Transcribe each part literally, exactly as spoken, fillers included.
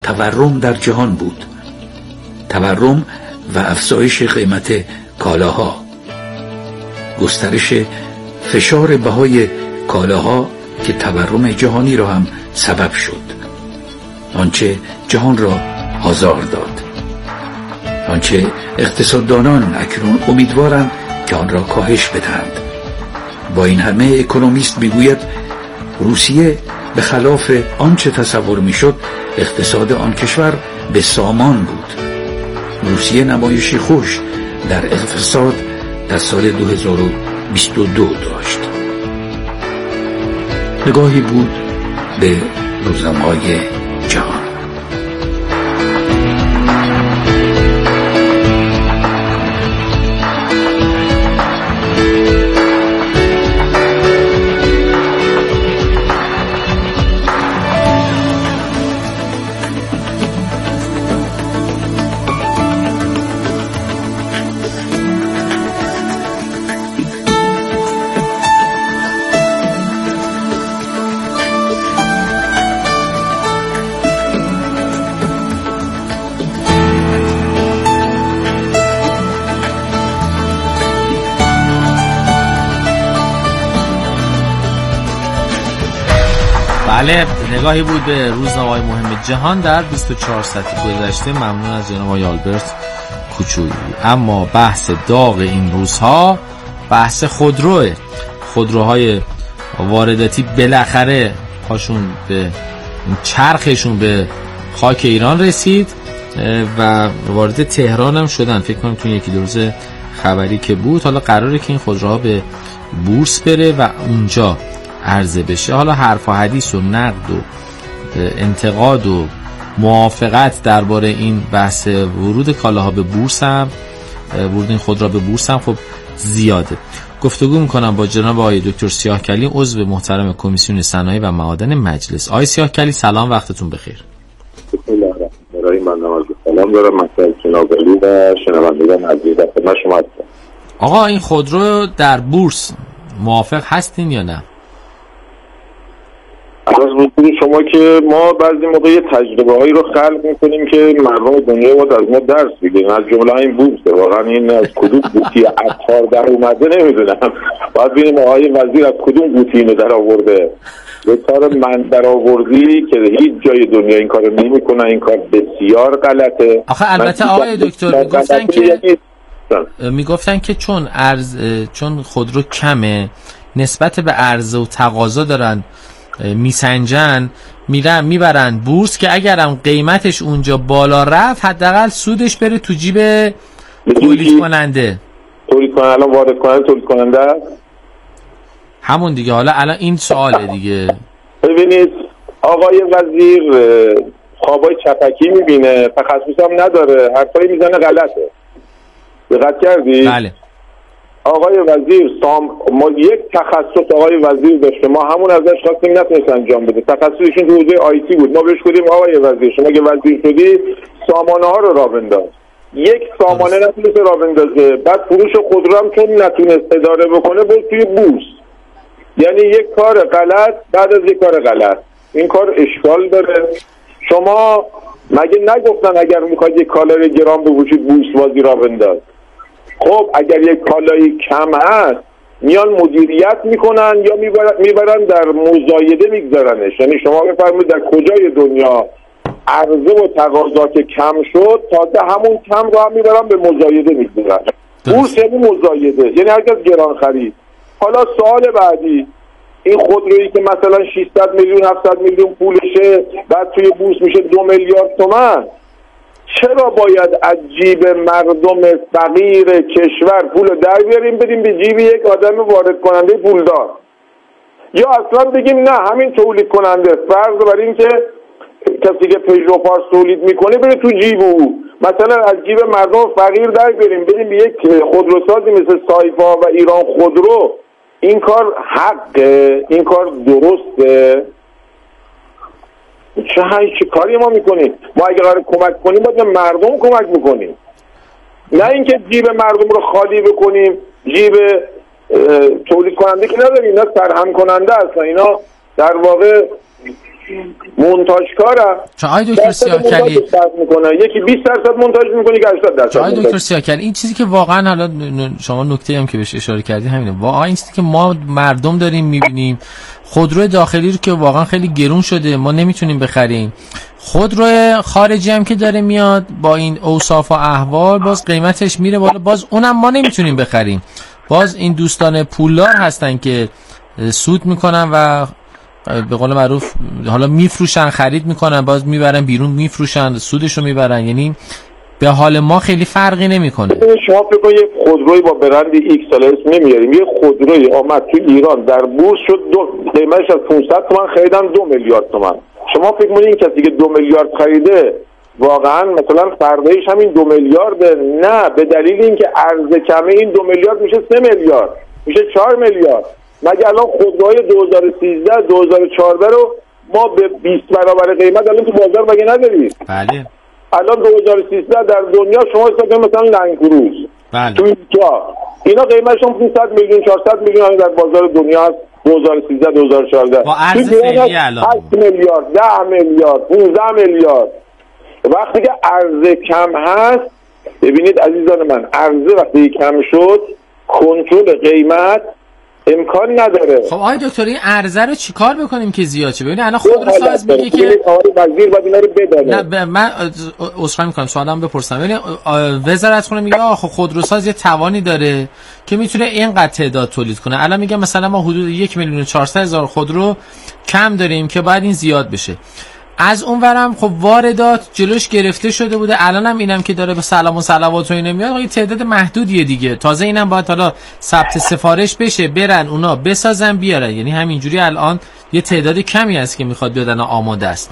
تورم در جهان بود. تورم و افزایش قیمت کالاها، گسترش فشار بهای کالاها که تورم جهانی را هم سبب شد، آنچه جهان را آزار داد، آنچه اقتصاددانان اکنون امیدوارند که آن را کاهش بدهند. با این همه اکونومیست میگوید روسیه به خلاف آنچه تصور میشد اقتصاد آن کشور به سامان بود. روسیه نمایشی خوش در اقتصاد در سال دو هزار و بیست و دو داشت. نگاهی بود به روزنامه‌های جهان. بله، نگاهی بود به روزنامه‌های مهم جهان در بیست و چهار ساعت گذشته. ممنون از جناب آقای آلبرت کوچویی. اما بحث داغ این روزها بحث خودروه. خودروهای وارداتی بالاخره پاشون به چرخشون به خاک ایران رسید و وارد تهران هم شدن. فکر کنم تو یکی دو روز خبری که بود. حالا قراره که این خودروها به بورس بره و اونجا عرضه بشه. حالا حرف و حدیث و نقد و انتقاد و موافقت درباره این بحث ورود کالاها به بورس هم ورود این خودرو به بورس هم خب زیاده. گفتگو میکنم با جناب آقای دکتر سیاهکلی، عضو محترم کمیسیون صنایع و معادن مجلس. آقای سیاهکلی سلام، وقتتون بخیر. بسم الله الرحمن الرحیم. من نماز سلام دارم مطلب جنابعالی و شنوندگان عزیز در خدمت شما هستم. آقا این خودرو در بورس موافق هستین یا نه؟ از بودید شما که ما بعضی موقع یه تجربه هایی رو خلق میکنیم که مردم دنیا باید از ما درس بگیرن. از جمله این بورسه. واقعا این از کدوم قوطی عطار در اومده نمیدونم. باید ببینیم آقای وزیر از کدوم قوطی اینو در آورده. به کار من در آوردی که هیچ جای دنیا این کارو نمیکنن. این کار بسیار غلطه. آخه البته آقای دکتر میگفتن که میگفتن که چون ارز چون خودرو کمه نسبت به عرضه و تقاضا دارن میسنجن، میرن میبرن بورس که اگرم قیمتش اونجا بالا رفت حداقل سودش بره تو جیب تولید کننده. تولید کننده الان وارد کننده تولید کننده همون دیگه. حالا الان این سواله دیگه. ببینید آقای وزیر خوابای چپکی میبینه، تخصص هم نداره، حرفایی میزنه غلطه. دقت کردی؟ بله. آقای وزیر سام ما یک تخصص آقای وزیر داشته، ما همون ازش خواستیم نتونست انجام بده. تخصصشون تو حوزه آیتی بود. ما بهش گفتیم آقای وزیر شما که وزیر شدی سامانه ها رو راه بنداز. یک سامانه نتونست راه بندازه. بعد فروش خودرو هم چون نتونست اداره بکنه بود توی بورس. یعنی یک کار غلط بعد از یک کار غلط. این کار اشکال داره. شما مگه نگفتن اگر میخواید یک کالای گران بفروشید بورس بازی راه بنداز؟ خب اگر یک کالایی کم هست میان مدیریت میکنن یا میبرن, میبرن در مزایده میگذارنش. یعنی شما بفرمایید در کجای دنیا عرضه و تقاضا که کم شد تازه همون کم رو هم میبرن به مزایده میگذارن. بورس یعنی مزایده، یعنی هرکس گران خرید. حالا سوال بعدی، این خودرویی که مثلا ششصد میلیون هفتصد میلیون پولشه بعد توی بورس میشه دو میلیارد تومان، چرا باید از جیب مردم فقیر کشور پول در بیاریم بدیم به جیب یک آدم وارد کننده پولدار؟ یا اصلا بگیم نه همین تولید کننده فرض بر این که کسی که پژو پارس تولید میکنه بره تو جیب او، مثلا از جیب مردم فقیر در بیاریم بدیم به یک خودروسازی مثل سایپا و ایران خودرو. این کار حقه؟ این کار درسته؟ چه هایی چه کاری ما میکنیم؟ ما اگه قرار کمک کنیم باید مردم کمک میکنیم، نه اینکه جیب مردم رو خالی بکنیم. جیب تولید کننده که نداریم، اینا سرهم کننده هستن. اینا در واقع مونتاژکارم. چه آقای دکتر سیاکلی میکنه یکی بیست درصد مونتاژ میکنه که هشتاد درصد. آقای دکتر سیاکلی این چیزی که واقعا حالا شما نکته هم که بهش اشاره کردی همینه، واقعا این چیزی که ما مردم داریم میبینیم، خودرو داخلی رو که واقعا خیلی گرون شده ما نمیتونیم بخریم، خودرو خارجی هم که داره میاد با این اوصاف و احوال باز قیمتش میره بالا، باز اونم ما نمیتونیم بخریم. باز این دوستان پولدار هستن که سود میکنن و به قول معروف حالا میفروشن، خرید میکنن، باز میبرن بیرون میفروشن، سودشو میبرن. یعنی به حال ما خیلی فرقی نمیکنه. شما فکر کنید یه خودروی با برند ایکس سال اسم نمیاریم، یه خودروی آمد تو ایران در بورس شد دو قیمتش از پانصد تومان خریدن دو میلیارد تومان. شما فکر کنید این کسی که دو میلیارد خریده واقعا مثلا فردایش همین دو میلیارد؟ نه، به دلیل اینکه عرضه کمه این دو میلیارد میشه سه میلیارد، میشه چهار میلیارد. مگه الان خودروهای دو هزار و سیزده دو هزار و چهارده رو ما به بیست برابر قیمت الان تو بازار مگه نداریم؟ بله. الان دو هزار و سیزده در دنیا شما حساب کنید مثلا لند کروز بله. تو اینجا اینا قیمتشون پانصد میلیون چهارصد میلیون در بازار دنیا هست. دو هزار و سیزده دو هزار و چهارده با ارز فعلی الان هشت میلیارد ده میلیارد پانزده میلیارد. وقتی که عرضه کم هست، ببینید عزیزان من، عرضه وقتی کم شد کنترل قیمت امکان نداره. خب آقای دکتر این عرضه رو چیکار بکنیم که زیاد شه؟ ببینید الان خودروساز میگه که آقای وزیر باید اینا رو بدونه. نه من عذرخواهی میکنم سوالم بپرسم. ببینید وزارت خونه میگه آخه خودروساز یه توانی داره که میتونه اینقدر تعداد تولید کنه. الان میگه مثلا ما حدود یک میلیون و چهارصد هزار خودرو کم داریم که باید این زیاد بشه. از اونورم خب واردات جلوش گرفته شده بوده، الان هم اینم که داره به سلام و صلوات و اینا میاد یه تعداد محدودیه دیگه. تازه اینم باید حالا ثبت سفارش بشه، برن اونا بسازن بیارن. یعنی همینجوری الان یه تعداد کمی هست که میخواد بیادن آماده است.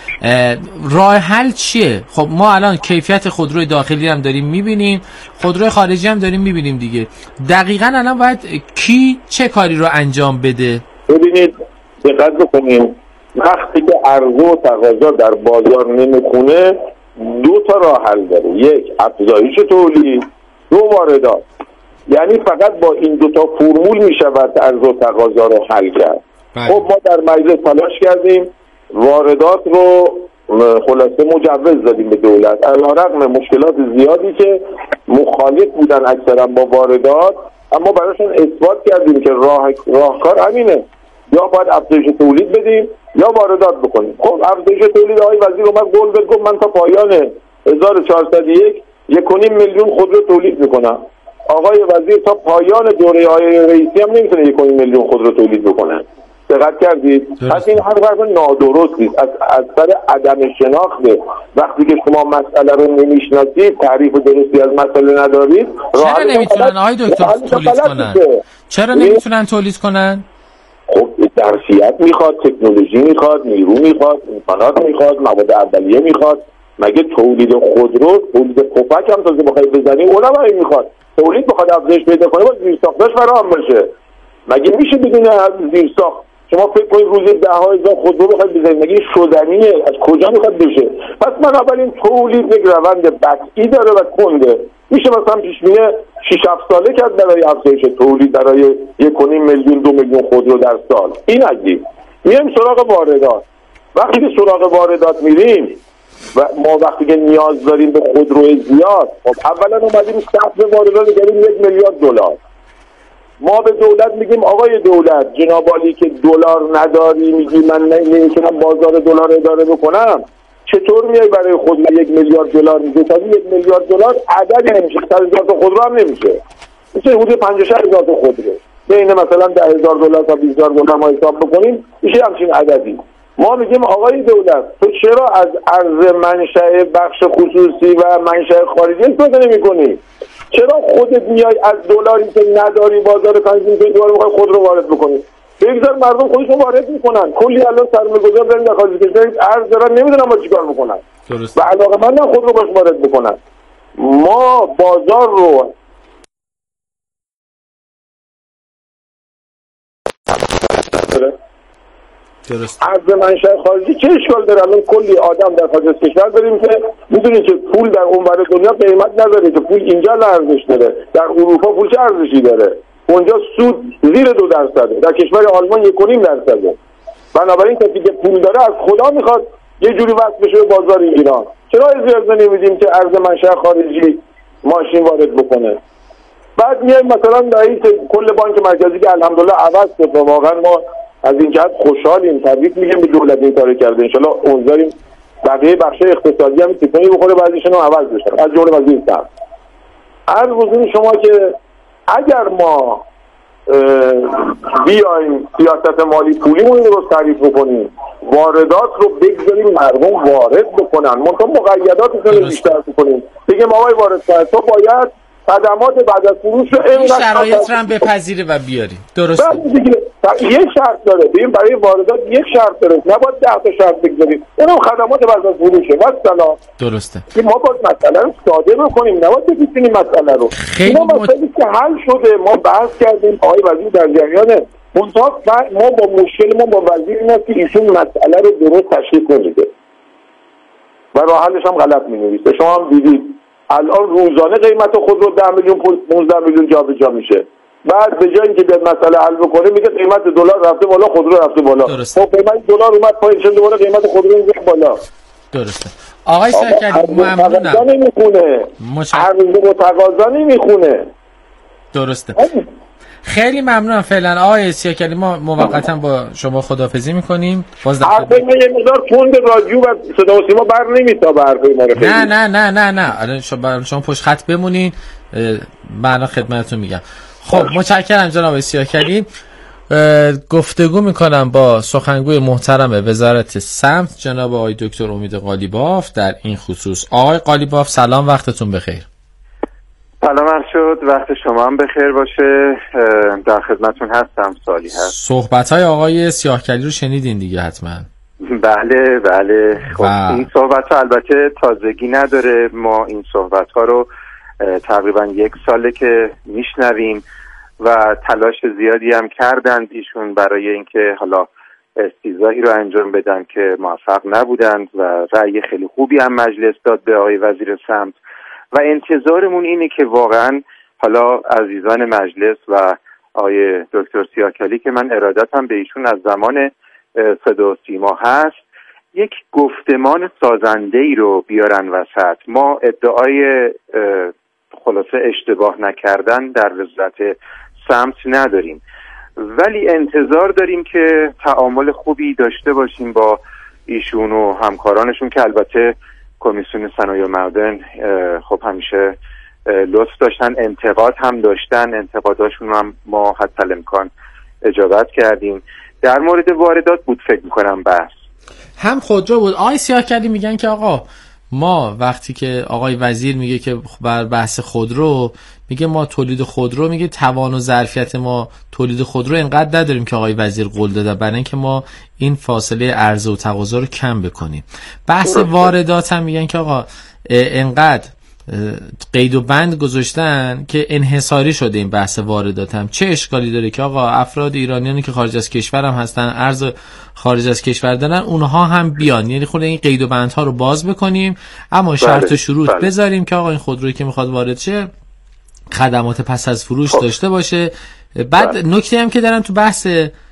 راه حل چیه؟ خب ما الان کیفیت خودروی داخلی هم داریم میبینیم، خودروی خارجی هم داریم میبینیم دیگه. دقیقاً الان باید کی چه کاری رو انجام بده؟ ببینید دقت بکنیم، وقتی که عرضه و تقاضا در بازار نمیخونه دو تا راه حل داره، یک افزایش تولید، دو واردات. یعنی فقط با این دو تا فرمول میشود عرضه و تقاضا رو حل کرد. خب ما در مجلس تلاش کردیم، واردات رو خلاصه مجوز دادیم به دولت، علیرغم مشکلات زیادی که مخالف بودن اکثرا با واردات، اما براشون اثبات کردیم که راه راهکار همینه، یا باید افزایش تولید بدیم یا واردات بکنیم. خب افزایش تولید آقای وزیر اومد قول داد گفت من تا پایان هزار و چهارصد و یک یک و نیم میلیون خودرو تولید میکنم. آقای وزیر تا پایان دوره آقای رئیسی هم نمیتونه یک و نیم میلیون خودرو تولید بکنه. دقت کردید؟ پس این هر حرف نادرستی از از سر عدم شناخته. وقتی که شما مسئله رو نمیشناسید، تعریف درستی از مسئله ندارید، چرا نمیتونن آقای دکتر تولید کنن؟ چرا نمیتونن تولید کنن؟ خب درسیت میخواد، تکنولوژی میخواد، نیرو میخواد، امکانات میخواد، مواد اولیه میخواد. مگه تولید خودرو، تولید پفک هم تازه بخواید بزنید اونم همین میخواد. تولید بخواد افزایش پیدا کنه باید زیرساختش فراهم بشه. مگه میشه بدون زیرساخت شما فکر کنید روزی ده ها هزار خودرو بخواید بزنید؟ مگه شدنیه؟ از کجا میخواد بشه؟ پس من اول این تولید یک روند بطئی داره و کنده. میشه مثلا پیش بینی شش هفت ساله کرد برای افزایش تولید برای یک و نیم میلیون دو میلیون خودرو در سال. این عجیب. میایم سراغ واردات. وقتی که سراغ واردات میریم و ما وقتی که نیاز داریم به خودرو زیاد، خب اولا اومدیم سقف واردات داریم یک میلیارد دلار. ما به دولت میگیم آقای دولت جناب عالی که دلار نداری، میگی من نمیتونم بازار دلار اداره بکنم، چطور میای برای خود یک میلیارد دلار میگی؟ تا یک میلیارد دلار عددی نمیشه، صد هزار تا خودرو هم نمیشه، میشه حدود پنجاه و شصت هزار تا خودرو. بین مثلا ده هزار دلار تا بیست هزار دلار ما حساب بکنیم میشه همچین عددی. ما میگیم آقای دولت تو چرا از ارز منشأ بخش خصوصی و منشأ خارجی استفاده نمی‌کنی؟ چرا خودت میای از دلاری که نداری بازار تنظیم کنی دلار می‌خوای خودرو وارد بکنی؟ بگذار مردم خودشون وارد میکنن. کلی الان سرمایه‌گذار دارن در خارج کشور ارز دارن، نمیدونم با چیکار بکنن. درست. و علاقه‌مندن خودرو باش وارد بکنن. ما بازار رو درست. ارز منشأ خارجی چه اشکال داره؟ الان کلی آدم در خارج از کشور داریم که میدونید که پول در اونور دنیا قیمت نداره، که پول اینجا ارزش داره. در اروپا پول چه ارزشی داره؟ اونجا سود زیر دو درصده، در کشور آلمان یک و نیم درصده. بنابراین کسی که پول داره از خدا میخواد یه جوری وصل بشه به بازار ایران. چرا اجازه نمیدیم که ارز منشأ خارجی ماشین وارد بکنه؟ بعد میایم مثلا رئیس کل بانک مرکزی که الحمدلله عوض شد و واقعا ما از این جهت خوشحالیم، تبریک میگیم به دولت این کارو کرده. ان شاءالله امیدواریم بقیه بخش اقتصادی هم تیفانی بخوره بعضیشون رو عوض بشن از جمله وزیر صاحب. عرض حضور شما که اگر ما بیایم سیاست مالی پولیمون رو تعریف بکنیم، واردات رو بگذاریم مردم وارد بکنن، منتها مقیداتش رو بیشتر بکنیم، بگیم آقای وارد کننده تو باید خدمات بعد از فروش رو این شرایط رو هم بپذیره و بیاریم. درسته. یه شرط داره، ببین برای واردات یک شرط داره، نباید ده تا شرط بگذاریم، اونم خدمات بعد از فروشه. مثلا درسته ما باید مسئله رو ساده بکنیم، نباید بپیچونیم مسئله رو. خیلی ما مسئله که حل شده، ما بحث کردیم، آقای وزیر در جریانه، منتها ما با مشکل ما با وزیر این است که ایشون مسئله رو درست تشخیص نمیده و راه حلش هم غلط می‌نویسه. شما هم دیدید الان روزانه قیمت خودرو ده میلیون پانزده میلیون جابجا میشه، بعد به جای اینکه بیاد مسئله حل بکنه میگه قیمت دلار رفته بالا، خودرو رفته بالا. خب قیمت دلار اومد پایین شد، دوباره قیمت خودرو میاد بالا. درسته. آقای سیاکلی ممنونم. عرضه نمیخونه. عرضه و تقاضا نمیخونه. درسته. خیلی ممنونم. فعلا آقای سیاکلی ما موقتا با شما خداحافظی میکنیم. باز در خدمت ما یه مقدار تند رادیو و صدا و سیما بر نمیتابه حرفای ما رو. نه نه نه نه نه الان شما شما پشت خط بمونین، من خدمتتون میگم. خب متشکرم جناب سیاکلی. گفتگو میکنم با سخنگوی محترم وزارت سمت جناب آقای دکتر امید قالیباف در این خصوص. آقای قالیباف سلام، وقتتون بخیر. سلام عرض شد، وقت شما هم بخیر باشه. در خدمتون هستم. سوالی هست؟ صحبت‌های آقای سیاکلی رو شنیدین دیگه حتما. بله بله. خب این صحبت‌ها البته تازگی نداره، ما این صحبت‌ها رو تقریبا یک ساله که میشنویم و تلاش زیادی هم کردند ایشون برای اینکه حالا استیضاحی رو انجام بدن که موفق نبودند و رأی خیلی خوبی هم مجلس داد به آقای وزیر سمت و انتظارمون اینه که واقعا حالا عزیزان مجلس و آقای دکتر سیاکلی که من ارادتم به ایشون از زمان صدا و سیما هست، یک گفتمان سازنده ای رو بیارن وسط. ما ادعای خلاصه اشتباه نکردن در وزارت سمت نداریم، ولی انتظار داریم که تعامل خوبی داشته باشیم با ایشون و همکارانشون که البته کمیسیون صنایع و معدن خب همیشه لطف داشتن، انتقاد هم داشتن، انتقاداشون هم ما حتی الامکان اجابت کردیم. در مورد واردات بود فکر میکنم بحث هم خودرو بود. آقای سیاکلی میگن که آقا ما وقتی که آقای وزیر میگه که بر بحث خودرو، میگه ما تولید خودرو، میگه توان و ظرفیت ما تولید خودرو اینقدر نداریم که آقای وزیر قول داده برای اینکه ما این فاصله عرضه و تقاضا رو کم بکنیم. بحث واردات هم میگن که آقا اینقدر قید و بند گذاشتن که انحصاری شده این بحث واردات. هم چه اشکالی داره که آقا افراد ایرانیانی که خارج از کشور هم هستن، ارز خارج از کشور دارن، اونها هم بیان، یعنی خود این قید و بندها رو باز بکنیم، اما شرط و شروط بله. بذاریم که آقا این خودرویی که میخواد وارد شه خدمات پس از فروش خب. داشته باشه. بعد بله. نکته هم که دارن تو بحث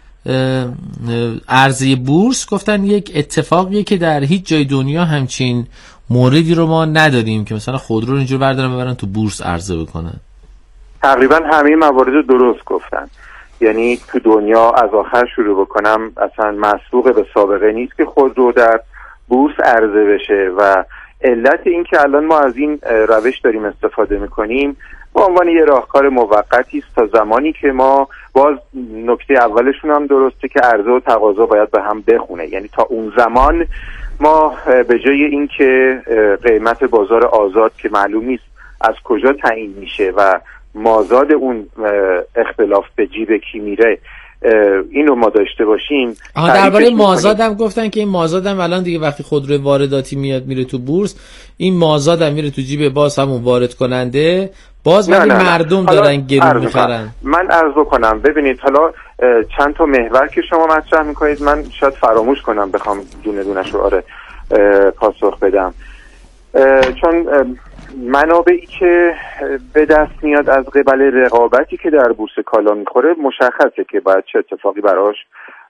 ارزی بورس گفتن یک اتفاقیه که در هیچ جای دنیا همچین موردی رو ما نداریم که مثلا خودرو رو اینجور بردارن ببرن تو بورس عرضه بکنن. تقریبا همه موارد درست گفتن، یعنی تو دنیا از آخر شروع بکنم اصلا مسبوق به سابقه نیست که خودرو در بورس عرضه بشه و علت این که الان ما از این روش داریم استفاده میکنیم به عنوان یه راهکار موقتی است تا زمانی که ما، باز نکته اولشون هم درسته که عرضه و تقاضا باید به هم بخونه، یعنی تا اون زمان ما به جای اینکه قیمت بازار آزاد که معلوم نیست از کجا تعیین میشه و مازاد اون اختلاف به جیب کی میره اینو ما داشته باشیم. درباره مازادم گفتن که این مازادم الان دیگه وقتی خودرو وارداتی میاد میره تو بورس، این مازادم میره تو جیب باز همون وارد کننده، باز ولی مردم دارن گرون میخرن. من عرض بکنم ببینید حالا چند تا محور که شما مطرح میکنید من شاید فراموش کنم بخوام دونه دونه شو آره پاسخ بدم، چون منابعی که به دست میاد از قبل رقابتی که در بورس کالا میخوره مشخصه که باید چه اتفاقی براش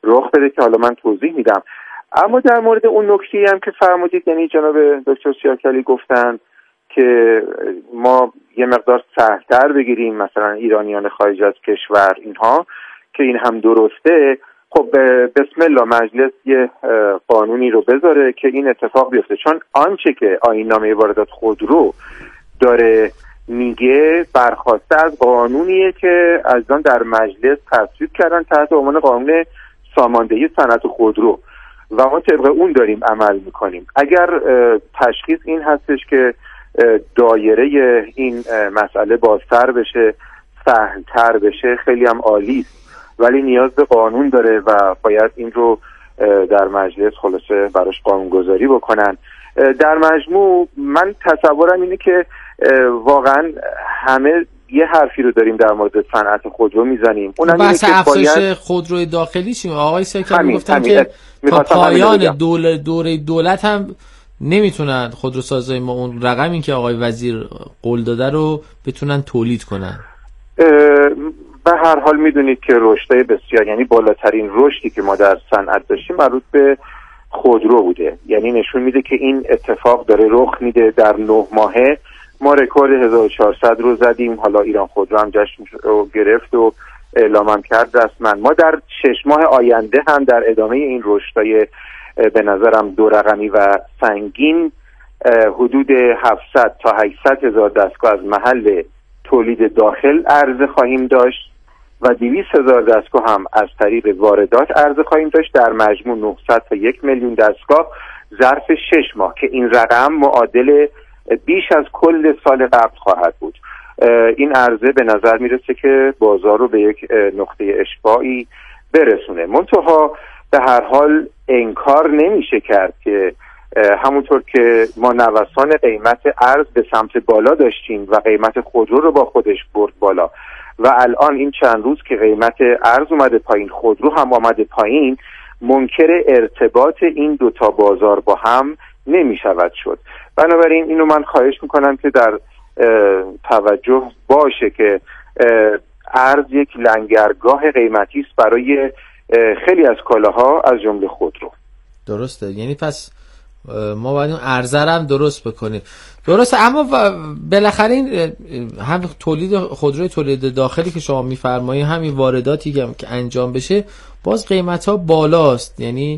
رخ بده که حالا من توضیح میدم. اما در مورد اون نکته‌ای هم که فرمودید، یعنی جناب دکتر سیاکلی گفتن که ما یه مقدار سخت‌تر بگیریم مثلا ایرانیان خارج از کشور، اینها که این هم درسته. خب بسم الله مجلس یه قانونی رو بذاره که این اتفاق بیفته، چون آنچه که آیین‌نامه واردات خودرو داره میگه برخواسته از قانونیه که از آن در مجلس تصویب کردن تحت عنوان قانون ساماندهی صنعت خودرو و ما طبق اون داریم عمل میکنیم. اگر تشخیص این هستش که دایره این مسئله بازتر بشه، سهلتر بشه، خیلی هم عالی، ولی نیاز به قانون داره و باید این رو در مجلس خلاصه براش قانونگذاری بکنن. در مجموع من تصورم اینه که واقعا همه یه حرفی رو داریم در مورد صنعت خودرو میزنیم، اونم اینه که افزایش باید... خودروی داخلی چی؟ آقای سیاکلی گفتن که تا پایان دوره دوره دولت هم نمیتونن خودروسازای ما اون رقمی که آقای وزیر قول داده رو بتونن تولید کنن. به هر حال میدونید که رشد بسیار، یعنی بالاترین رشدی که ما در صنعت داشتیم مربوط به خودرو بوده، یعنی نشون میده که این اتفاق داره رخ میده. در نه ماهه ما رکورد هزار و چهارصد رو زدیم، حالا ایران خودرو هم جشن رو گرفت و اعلام کرد رسما. ما در شش ماه آینده هم در ادامه این رشدهای به نظرم دو رقمی و سنگین حدود هفتصد تا هشتصد هزار دستگاه از محل تولید داخل عرضه خواهیم داشت و دویست هزار دستگاه هم از طریق واردات عرضه خواهیم داشت. در مجموع نهصد تا یک میلیون دستگاه ظرف شش ماه که این رقم معادل بیش از کل سال قبل خواهد بود. این عرضه به نظر میرسه که بازار رو به یک نقطه اشباعی برسونه. منتها به هر حال انکار نمیشه کرد که همونطور که ما نوسان قیمت ارز به سمت بالا داشتیم و قیمت خودرو رو با خودش برد بالا و الان این چند روز که قیمت ارز اومده پایین، خودرو هم اومده پایین، منکر ارتباط این دوتا بازار با هم نمی شود شد. بنابراین اینو من خواهش میکنم که در توجه باشه که ارز یک لنگرگاه قیمتی است برای خیلی از کالاها از جمله خودرو. درسته، یعنی پس ما باید اون عرضه هم درست بکنیم. درسته، اما بالاخره این هم تولید خودروی تولید داخلی که شما میفرمایید، همین وارداتی که انجام بشه، باز قیمت ها بالاست. یعنی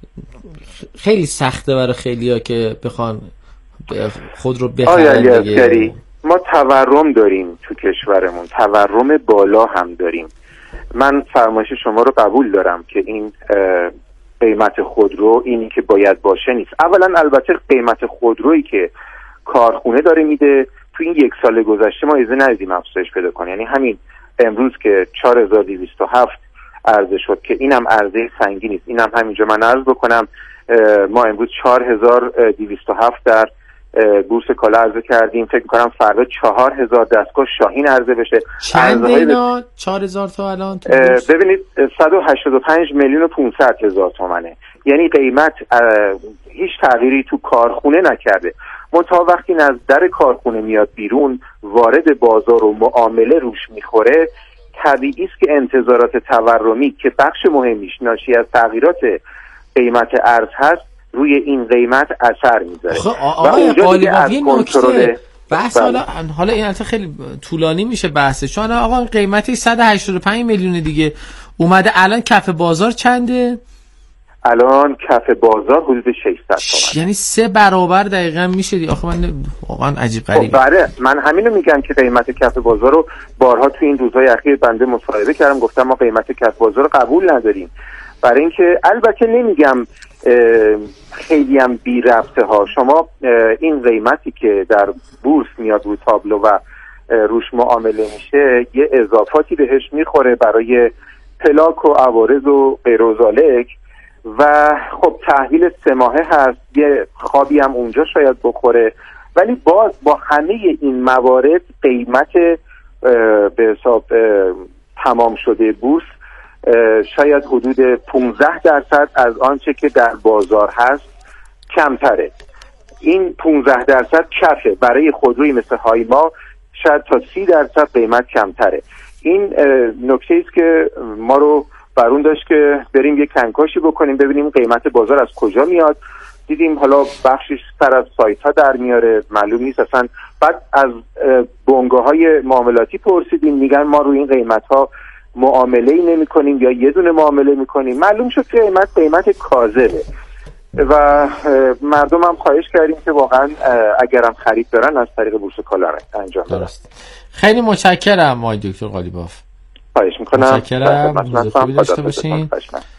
خیلی سخته برای خیلیا که بخوان خودرو بخرن دیگه. ما تورم داریم تو کشورمون، تورم بالا هم داریم. من فرمایش شما رو قبول دارم که این قیمت خودرو اینی که باید باشه نیست. اولا البته قیمت خودرویی که کارخونه داره میده تو این یک سال گذشته ما اجازه ندیدیم افزایش پیدا کنه. یعنی همین امروز که چهار هزار و دویست و هفت عرضه شد که اینم عرضه سنگینی است. اینم همینجا من عرض بکنم، ما امروز چهار هزار و دویست و هفت در بورس کالا عرضه کردیم. فکر می‌کنم فردا چهار هزار دستگاه شاهین عرضه بشه. چند اینا؟ چهار هزار تا الان تو ببینید صد و هشتاد و پنج میلیون و پانصد هزار تومنه. یعنی قیمت هیچ تغییری تو کارخونه نکرده. منتها وقتی از در کارخونه میاد بیرون، وارد بازار و معامله روش میخوره، طبیعی است که انتظارات تورمی که بخش مهمیش ناشی از تغییرات قیمت ارز هست روی این قیمت اثر میذاره. آقای قالیبافی نکته بحث حالا حالا این البته خیلی طولانی میشه بحثش. چون آقا قیمتی صد و هشتاد و پنج میلیون دیگه اومده، الان کف بازار چنده؟ الان کف بازار حدود ششصد تومن، یعنی سه برابر دقیقاً میشه دی. آخه من واقعا عجیب غریبه. خب بله، من همینو میگم که قیمت کف بازار رو بارها تو این روزهای اخیر بنده مصاحبه کردم، گفتم ما قیمت کف بازار رو قبول نداریم. برای اینکه البته نمیگم خیلی هم بی ربطه ها، شما این قیمتی که در بورس میاد رو تابلو و روش معامله میشه یه اضافاتی بهش میخوره برای پلاک و عوارض و غیر و ذالک و خب تحویل سه ماهه هست، یه خوابی هم اونجا شاید بخوره، ولی باز با همه این موارد قیمت به حساب تمام شده بورس شاید حدود پانزده درصد از آنچه که در بازار هست کمتره. این پانزده درصد کفه، برای خودروی مثل هایما شاید تا سی درصد قیمت کمتره. این نکته است که ما رو بر اون داشت که بریم یک کنکاشی بکنیم ببینیم قیمت بازار از کجا میاد. دیدیم حالا بخشش سر از سایت ها در میاره، معلوم نیست اصلا. بعد از بنگاه های معاملاتی پرسیدیم، میگن ما روی این قیمت ها معامله ای نمی کنیم یا یه دونه معامله می کنیم. معلوم شد که قیمت قیمت کاذبه و مردم هم خواهش کردیم که واقعا اگرم خرید دارن از طریق بورس کالا انجام بدن. خیلی متشکرم آقای دکتر قالیباف. خواهش میکنم. متشکرم. روز خوبی داشته باشین.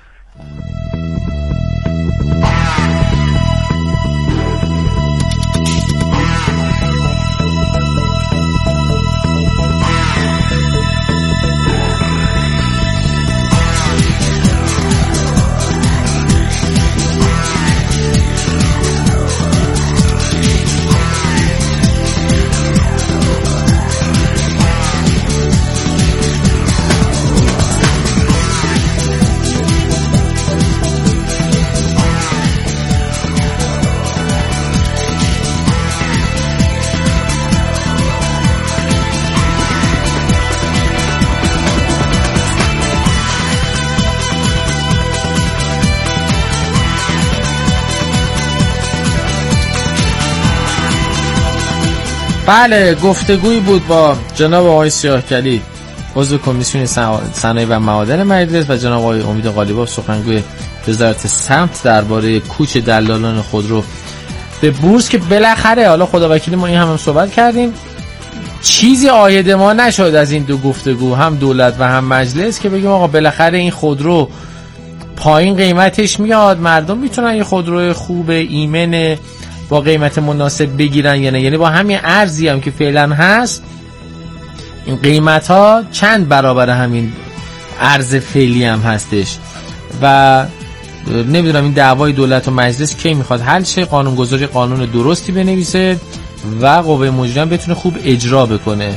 بله، گفتگویی بود با جناب آقای سیاهکلی عضو کمیسیون صنایع و معادن مجلس و جناب آقای امید قالیباف سخنگوی وزارت سمت درباره کوچ دلالان خودرو به بورس که بالاخره حالا خداوکیلی ما این هم, هم صحبت کردیم چیزی عاید ما نشد از این دو گفتگو، هم دولت و هم مجلس، که بگیم آقا بالاخره این خودرو پایین قیمتش میاد، مردم میتونن یه خودرو خوب ایمن با قیمت مناسب بگیرن یا نه. یعنی با همین ارزی هم که فعلا هست این قیمت ها چند برابر همین ارز فعلی هم هستش و نمیدونم این دعوای دولت و مجلس کی میخواد حل شه، قانونگذاری قانون درستی بنویسه و قوه مجریه بتونه خوب اجرا بکنه.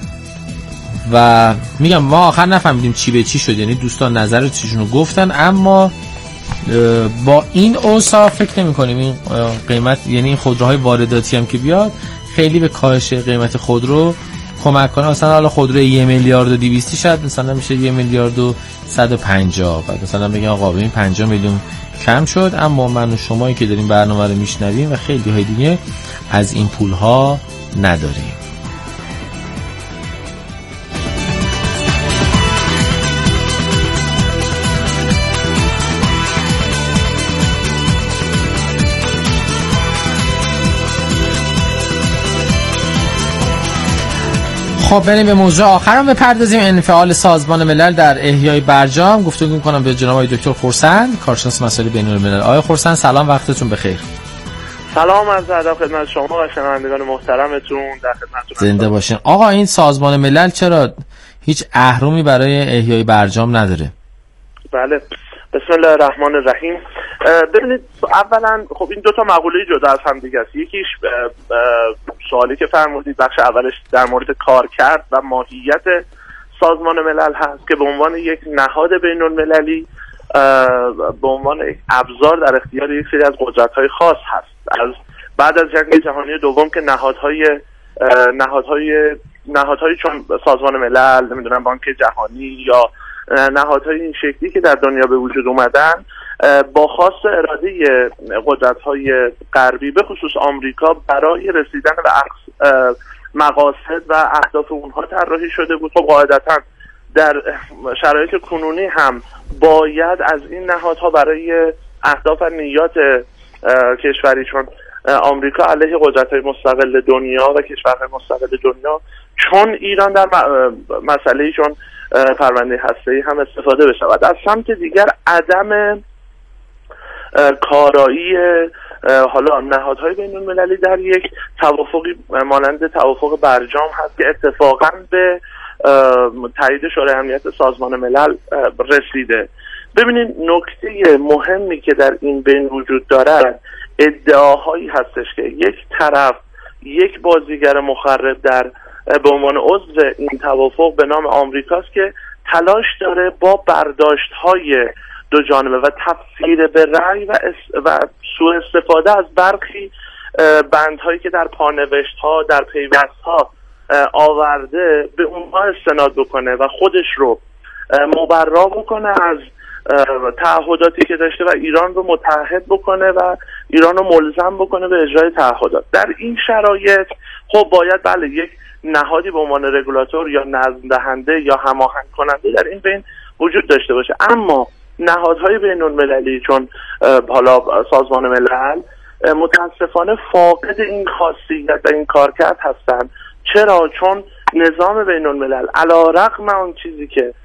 و میگم ما آخر نفهمیدیم چی به چی شد، یعنی دوستان نظرشون رو گفتن اما با این اوصاف فکر نمی کنیم این قیمت، یعنی این خودروهای وارداتی هم که بیاد خیلی به کاهش قیمت خودرو کمک کنه. مثلا حالا خودرو یه میلیارد و دویستی شاید مثلا میشه یه میلیارد و صد و پنجاه، بعد مثلا بگیم آقا ببین پنجاه میلیون کم شد، اما من و شمایی که داریم برنامه رو میشنویم و خیلی های دیگه از این پول ها نداریم. خب بریم به موضوع آخرم بپردازیم، انفعال سازمان ملل در احیای برجام. گفتگو می‌کنم به جناب آقای دکتر خورسند، کارشناس مسائل بین‌الملل. آقای خورسند سلام، وقتتون بخیر. سلام، عرض ادب خدمت شما و شنوندگان محترمتون، در خدمتتون زنده باشین. آقا این سازمان ملل چرا هیچ اهرمی برای احیای برجام نداره؟ بله، بسم الله الرحمن الرحیم. ببینید اولا خب این دو تا مقوله جدا از هم دیگه است. یکیش سوالی که فرمودید بخش اولش در مورد کار کرد و ماهیت سازمان ملل هست که به عنوان یک نهاد بین المللی به عنوان یک ابزار در اختیار یک سری از قدرت‌های خاص هست. از بعد از جنگ جهانی دوم که نهادهای نهادهای نهادهای چون سازمان ملل، نمیدونم بانک جهانی یا نهادهای این شکلی که در دنیا به وجود اومدن با خواست اراده قدرت‌های غربی به خصوص آمریکا برای رسیدن به مقاصد و اهداف اونها طراحی شده بود. خب قاعدتاً در شرایط کنونی هم باید از این نهادها برای اهداف و نیات کشوری چون آمریکا علیه قدرت‌های مستقل دنیا و کشورهای مستقل دنیا چون ایران در مسئله چون پرونده هسته‌ای هم استفاده بشود. از سمت دیگر عدم کارایی حالا نهادهای بین المللی در یک توافقی مانند توافق برجام هست که اتفاقاً به تایید شورای امنیت سازمان ملل رسیده. ببینید نکته مهمی که در این بین وجود دارد ادعاهایی هستش که یک طرف یک بازیگر مخرب در به عنوان عضو این توافق به نام آمریکاست که تلاش داره با برداشت‌های دو جانبه و تفسیر به رأی و, و سوء استفاده از برخی بندهایی که در پانوشت‌ها در پیوست‌ها آورده به اونها استناد بکنه و خودش رو مبرا بکنه از تعهداتی که داشته و ایران رو متحد بکنه و ایران رو ملزم بکنه به اجرای تعهدات. در این شرایط خب باید بله یک نهادی به عنوان رگولاتور یا نظم دهنده یا هماهنگ کننده در این بین وجود داشته باشه، اما نهادهای بین المللی چون حالا سازمان ملل متاسفانه فاقد این خاصیت و این کارکرد هستند. چرا؟ چون نظام بین الملل علیرغم اون چیزی که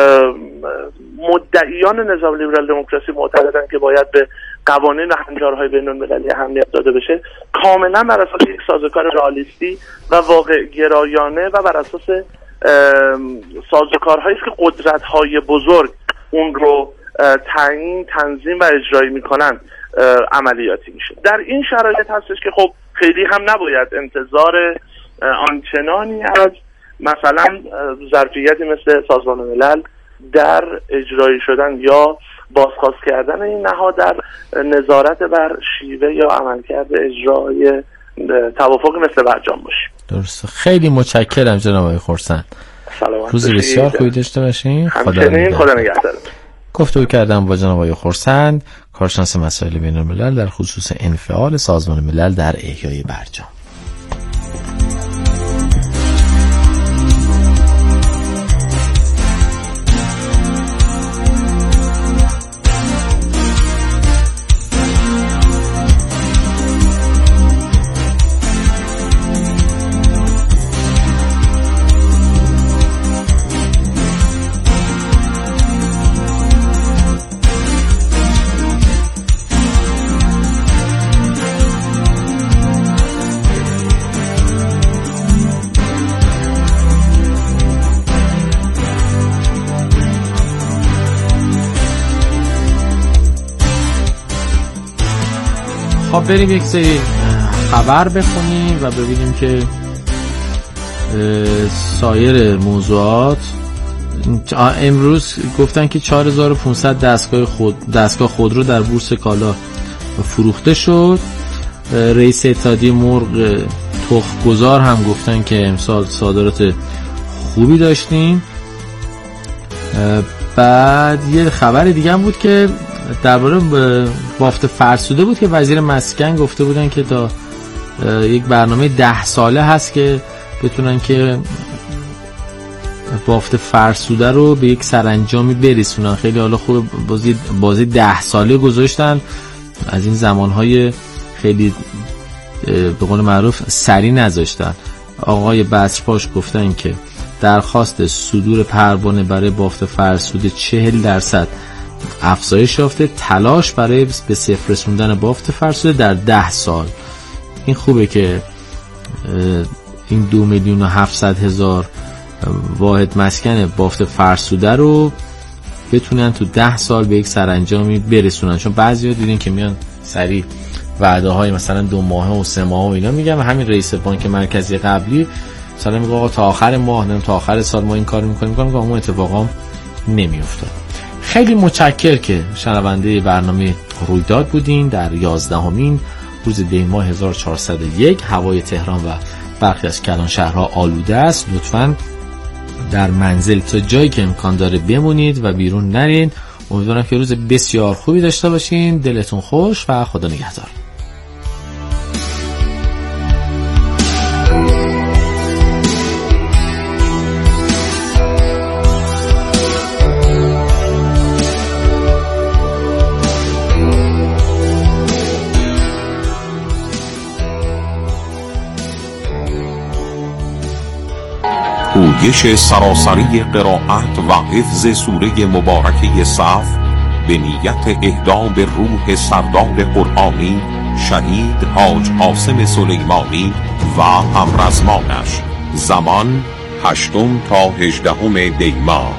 مدعیان نظام لیبرال دموکراسی معتقدن که باید به قوانین و هنجارهای بین المللی اهمیت داده بشه، کاملا بر اساس یک سازوکار رئالیستی و واقع گرایانه و بر اساس سازوکارهایی که قدرت‌های بزرگ اون رو تعیین، تنظیم و اجرایی میکنن عملیاتی میشه. در این شرایط هستش که خب خیلی هم نباید انتظار آنچنانی از مثلا ظرفیتی مثل سازمان ملل در اجرایی شدن یا بازخواست کردن این نهاد در نظارت بر شیوه یا عملکرد اجرای توافق مثل برجام باشه. درسته. خیلی متشکرم جناب آقای خرسند. روز بسیار خوبی داشته باشین. خدا نگهدار. گفتگو کردم با جناب آقای خرسند، کارشناس مسائل بین الملل در خصوص انفعال سازمان ملل در احیای برجام. خب بریم یک سری خبر بخونیم و ببینیم که سایر موضوعات. امروز گفتن که چهار هزار و پانصد دستگاه خود دستگاه خودرو در بورس کالا فروخته شد. رئیس اتحادیه مرغ تخم‌گذار هم گفتن که امسال صادرات خوبی داشتیم. بعد یه خبر دیگه هم بود که درباره بافت فرسوده بود که وزیر مسکن گفته بودن که تا یک برنامه ده ساله هست که بتونن که بافت فرسوده رو به یک سرانجامی برسونن. خیلی حالا خوب بازی بازی ده ساله گذاشتن، از این زمانهای خیلی به قول معروف سری نذاشتن. آقای بصرپاش گفتن که درخواست صدور پروانه برای بافت فرسوده چهل درصد افزایش یافته، تلاش برای به صفر رسوندن بافت فرسوده در ده سال. این خوبه که این دو میلیون و هفتصد هزار واحد مسکن بافت فرسوده رو بتونن تو ده سال به یک سرانجامی برسونن، چون بعضیا دیدین که میان سریع وعده های مثلا دو ماهه و سه ماهه و اینا میگن و همین رئیس بانک مرکزی قبلی مثلا میگه آقا تا آخر ماه نه تا آخر سال ما این کارو میکنیم میکنیم که اون اتفاقا نمیافتاد. خیلی متشکر که شنونده برنامه رویداد بودین در یازدهمین روز دی ماه هزار و چهارصد و یک. هوای تهران و برخی از کلان شهرها آلوده است. لطفاً در منزل تا جایی که امکان داره بمونید و بیرون نرین. امیدوارم که روز بسیار خوبی داشته باشین. دلتون خوش و خدا نگهدار. پویش سراسری قرائت و حفظ سوره مبارکه صف به نیت اهدا به روح سردار قرآنی شهید حاج عاصم سلیمانی و همرزمانش. زمان هشتم تا هجدهم دی ماه.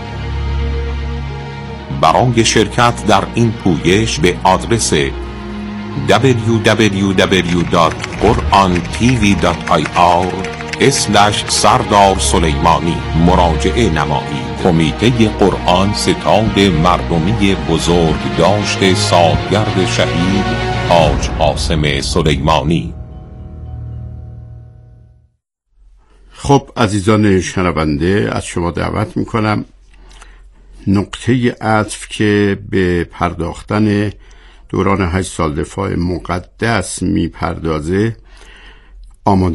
برای شرکت در این پویش به آدرس دبلیو دبلیو دبلیو دات قرآن تی وی دات آی آر اسلش سردار سلیمانی مراجعه نمایید. کمیته قرآن ستاد مردمی بزرگ داشت سالگرد شهید حاج عاصم سلیمانی. خب عزیزان شنونده، از شما دعوت میکنم نقطه عطف که به پرداختن دوران هشت سال دفاع مقدس میپردازه آماده